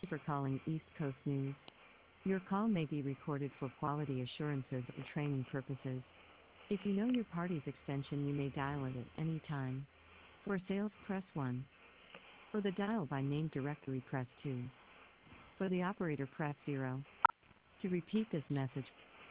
For calling East Coast News. Your call may be recorded for quality assurances or training purposes. If you know your party's extension, you may dial it at any time. For sales, press 1. For the dial by name directory, press 2. For the operator, press 0. To repeat this message,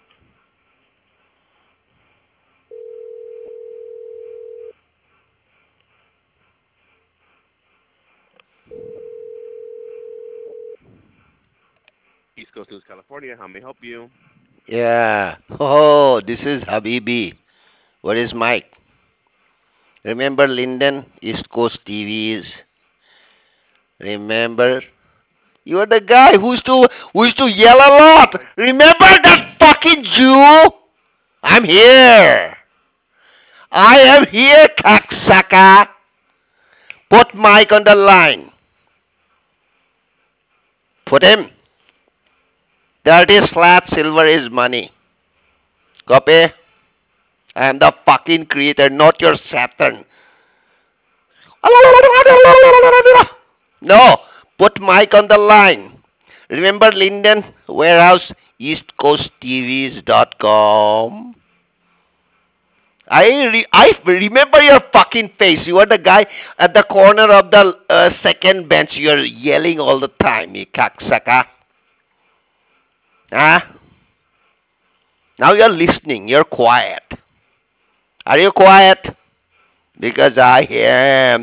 East Coast News, California. How may I help you? Yeah. Oh, this is Habibi. What is Mike? Remember Linden, East Coast TVs? Remember? You are the guy who used to yell a lot. Mike. Remember that fucking Jew? I'm here. I am here, cocksucker. Put Mike on the line. Put him. Dirty flat silver is money. Copy? I am the fucking creator, not your Saturn. No, put Mike on the line. Remember Linden Warehouse, EastCoastTVs.com. I remember your fucking face. You are the guy at the corner of the second bench. You're yelling all the time, you cocksucker. Ah, now you're listening. You're quiet. Are you quiet? Because I am